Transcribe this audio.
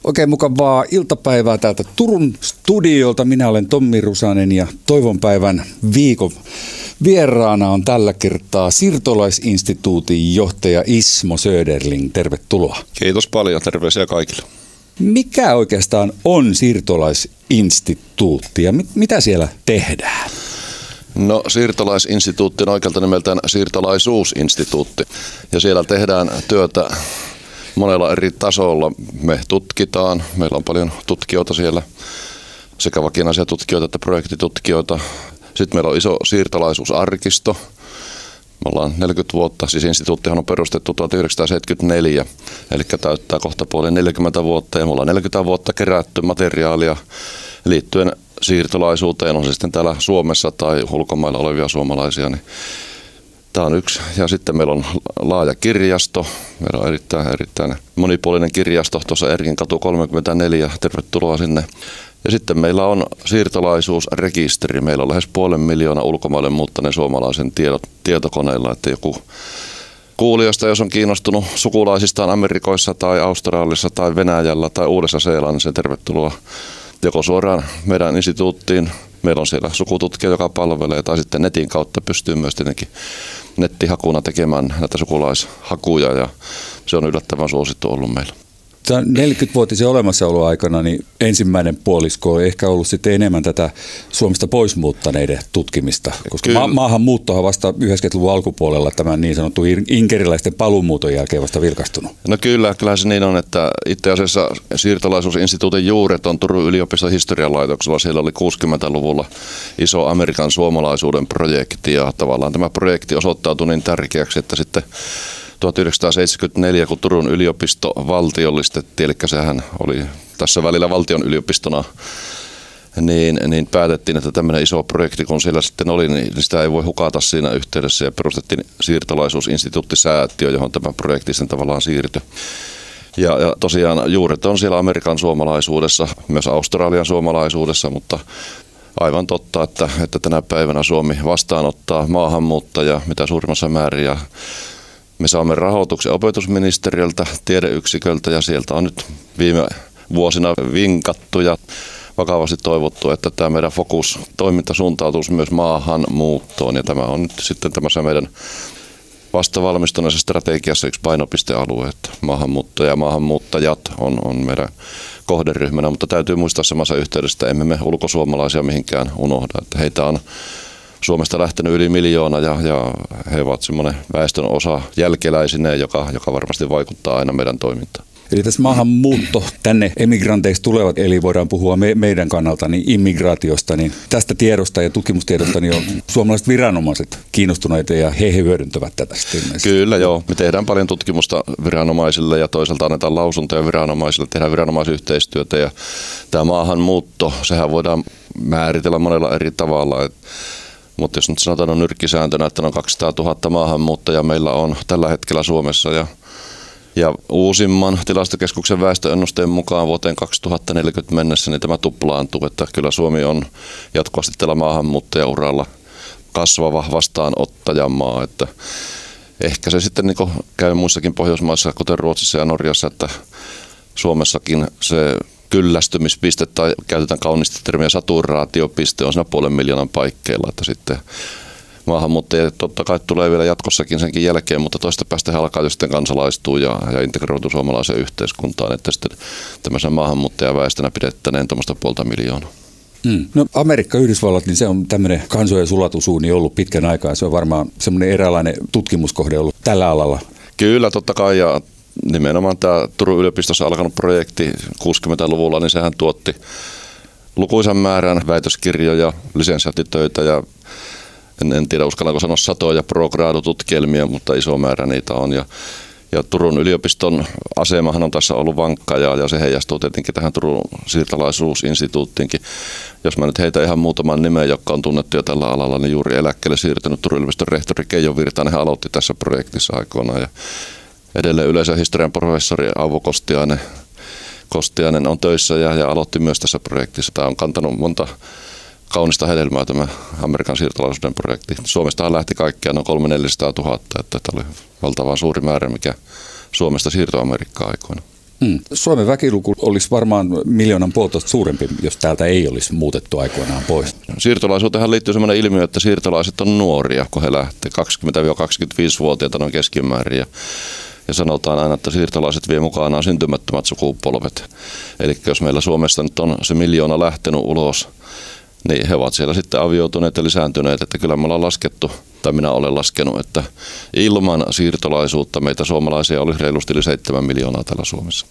Oikein mukavaa iltapäivää täältä Turun studiolta. Minä olen Tommi Rusanen ja Toivonpäivän viikon vieraana on tällä kertaa Siirtolaisinstituutin johtaja Ismo Söderling. Tervetuloa. Kiitos paljon. Terveisiä kaikille. Mikä oikeastaan on Siirtolaisinstituutti ja mitä siellä tehdään? No, Siirtolaisinstituutti on oikealta nimeltään Siirtolaisuusinstituutti ja siellä tehdään työtä monella eri tasolla. Me tutkitaan, meillä on paljon tutkijoita siellä, sekä vakinaisia tutkijoita että projektitutkijoita. Sitten meillä on iso siirtolaisuusarkisto. Me ollaan 40 vuotta, siis instituuttihan on perustettu 1974, eli täyttää kohta puoli 40 vuotta ja me ollaan 40 vuotta kerätty materiaalia liittyen siirtolaisuuteen, on se sitten täällä Suomessa tai ulkomailla olevia suomalaisia, niin tämä on yksi. Ja sitten meillä on laaja kirjasto, meillä on erittäin monipuolinen kirjasto tuossa Erkin katu 34, tervetuloa sinne. Ja sitten meillä on siirtolaisuusrekisteri, meillä on lähes 500,000 ulkomaille muuttaneen suomalaisen tietokoneilla, että joku kuulijoista, jos on kiinnostunut sukulaisistaan Amerikoissa tai Australiassa tai Venäjällä tai Uudessa-Seelannissa, tervetuloa joko suoraan meidän instituuttiin. Meillä on siellä sukututkija, joka palvelee, tai sitten netin kautta pystyy myös tietenkin nettihakuna tekemään näitä sukulaishakuja, ja se on yllättävän suosittu ollut meillä. 40-vuotisen olemassaoloaikana niin ensimmäinen puolisko on ehkä ollut sitten enemmän tätä Suomesta pois muuttaneiden tutkimista, koska maahanmuuttohan vasta 90-luvun alkupuolella tämän niin sanottu inkeriläisten paluumuuton jälkeen vasta vilkastunut. No kyllähän se niin on, että itse asiassa Siirtolaisuusinstituutin juuret on Turun yliopiston historianlaitoksella. Siellä oli 60-luvulla iso Amerikan suomalaisuuden projekti ja tavallaan tämä projekti osoittautui niin tärkeäksi, että sitten 1974, kun Turun yliopisto valtiollistettiin, eli sehän oli tässä välillä valtion yliopistona, niin päätettiin, että tämmöinen iso projekti, kun siellä sitten oli, niin sitä ei voi hukata siinä yhteydessä, ja perustettiin Siirtolaisuusinstituuttisäätiö, johon tämä projekti sitten tavallaan siirtyi. Ja tosiaan juuret on siellä Amerikan suomalaisuudessa, myös Australian suomalaisuudessa, mutta aivan totta, että tänä päivänä Suomi vastaanottaa maahanmuuttajia mitä suurimmassa määrin, ja me saamme rahoituksen opetusministeriöltä, tiedeyksiköltä, ja sieltä on nyt viime vuosina vinkattu ja vakavasti toivottu, että tämä meidän fokustoiminta suuntautuisi myös maahanmuuttoon, ja tämä on nyt sitten tämmöisen meidän vastavalmistuneessa strategiassa yksi painopistealue, että maahanmuutto ja maahanmuuttajat on meidän kohderyhmänä, mutta täytyy muistaa samassa yhteydessä, että emme me ulkosuomalaisia mihinkään unohda, että heitä on Suomesta lähtenyt yli 1 miljoona ja he ovat semmoinen väestön osa jälkeläisineen, joka varmasti vaikuttaa aina meidän toimintaan. Eli tässä maahanmuutto tänne emigranteiksi tulevat, eli voidaan puhua meidän kannalta niin immigraatiosta, niin tästä tiedosta ja tutkimustiedosta niin on suomalaiset viranomaiset kiinnostuneita ja he hyödyntävät tätä sitten. Kyllä joo, me tehdään paljon tutkimusta viranomaisille ja toisaalta annetaan lausuntoja viranomaisille, tehdään viranomaisyhteistyötä ja tämä maahanmuutto, sehän voidaan määritellä monella eri tavalla, mutta jos nyt sanotaan on nyrkkisääntönä, että noin 200 000 maahanmuuttajaa meillä on tällä hetkellä Suomessa ja uusimman tilastokeskuksen väestöennusteen mukaan vuoteen 2040 mennessä niin tämä tuplaantuu, että kyllä Suomi on jatkuvasti tällä maahanmuuttajauralla kasvava vastaanottajamaa, että ehkä se sitten niin käy muissakin Pohjoismaissa, kuten Ruotsissa ja Norjassa, että Suomessakin se kyllästymispiste tai käytetään kauniisti termiä saturaatiopiste on siinä 500,000 paikkeilla, että sitten maahanmuuttajia totta kai tulee vielä jatkossakin senkin jälkeen, mutta toista päästä he alkaa jo sitten kansalaistua ja integroitua suomalaiseen yhteiskuntaan, että sitten tämmöisen maahanmuuttajaväestönä pidettäneen tuommoista 500,000. No Amerikka, Yhdysvallat, niin se on tämmöinen kansojen sulatusuuni ollut pitkän aikaa. Se on varmaan semmoinen eräänlainen tutkimuskohde ollut tällä alalla. Kyllä, totta kai, ja nimenomaan tämä Turun yliopistossa alkanut projekti 60-luvulla, niin sehän tuotti lukuisan määrän väitöskirjoja, lisensiaattitöitä ja en tiedä uskallanko sanoa satoja pro-gradu-tutkielmia, mutta iso määrä niitä on. Ja Turun yliopiston asemahan on tässä ollut vankka ja se heijastuu tietenkin tähän Turun siirtolaisuusinstituuttiinkin. Jos mä nyt heitän ihan muutaman nimen, jotka on tunnettu jo tällä alalla, niin juuri eläkkeelle siirtynyt Turun yliopiston rehtori Keijo Virtanen aloitti tässä projektissa aikoinaan. Ja edelleen yleisen historian professori Auvo Kostiainen on töissä ja aloitti myös tässä projektissa. Tämä on kantanut monta kaunista hedelmää tämä Amerikan siirtolaisuuden projekti. Suomestahan lähti kaikkiaan noin 300 000–400 000, että tämä oli valtavan suuri määrä, mikä Suomesta siirtoi Amerikkaan aikoina. Suomen väkiluku olisi varmaan 1,5 miljoonaa suurempi, jos täältä ei olisi muutettu aikoinaan pois. Siirtolaisuuteen liittyy sellainen ilmiö, että siirtolaiset on nuoria, kun he lähtee 20-25-vuotiaita noin keskimäärin. Ja sanotaan aina, että siirtolaiset vie mukanaan syntymättömät sukupolvet. Eli jos meillä Suomesta nyt on se 1 miljoona lähtenyt ulos, niin he ovat siellä sitten avioituneet ja lisääntyneet. Että kyllä me ollaan laskettu, tai minä olen laskenut, että ilman siirtolaisuutta meitä suomalaisia olisi reilusti yli 7 miljoonaa täällä Suomessa.